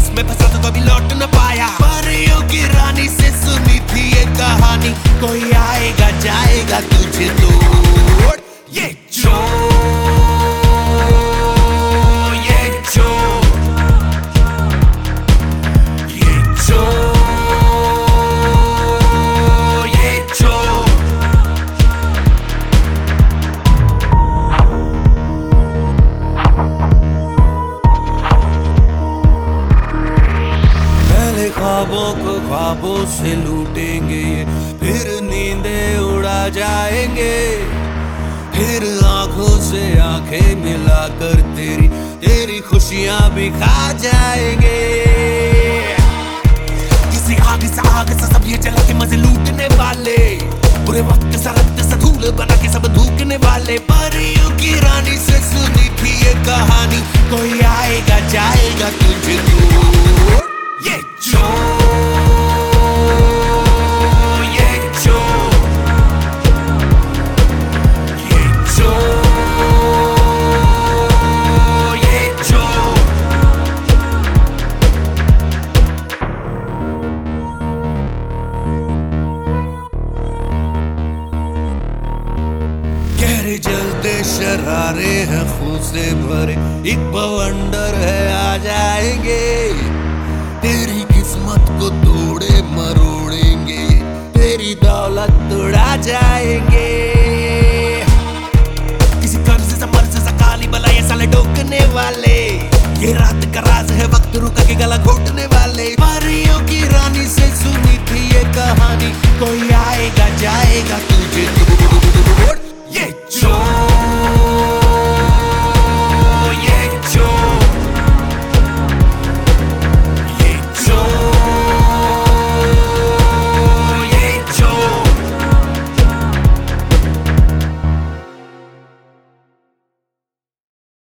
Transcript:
इसमें फंसा तो कभी लौट न पाया। परियों की रानी से सुनी थी ये कहानी, कोई आएगा जाएगा तुझे तोड़। ये चोर, ये चोर, ये चोर, ये चोर। पहले ख्वाबों को ख्वाबों से लूटेंगे ये, फिर नींदें उड़ा जाएंगे, फिर आंखों से आंखें मिलाकर तेरी तेरी खुशियां भी खा जाएंगे। किसी आग से सब ये जला के मजे लूटने वाले, बुरे वक्त सा रक्त सा धूल बना के सब धूकने वाले। परियों की रानी से सुनी थी ये कहानी, कोई आएगा जाएगा तुझे तोड़। ये चोर, ये चोर, ये चोर, ये चोर। गहरे जलते शरारे हैं खून से भरे, एक बवंडर है आ जाएंगे, तेरी किस्मत को तोड़े मरोड़ेंगे, तेरी दौलत उड़ा जाएंगे। किसी कर्ज से मर्ज से काली बला ये साले डोकने वाले, ये रात का राज है वक्त रुका के गला घोटने वाले। परियों की रानी से सुनी थी ये कहानी, कोई आएगा जाएगा तुझे तोड़। ये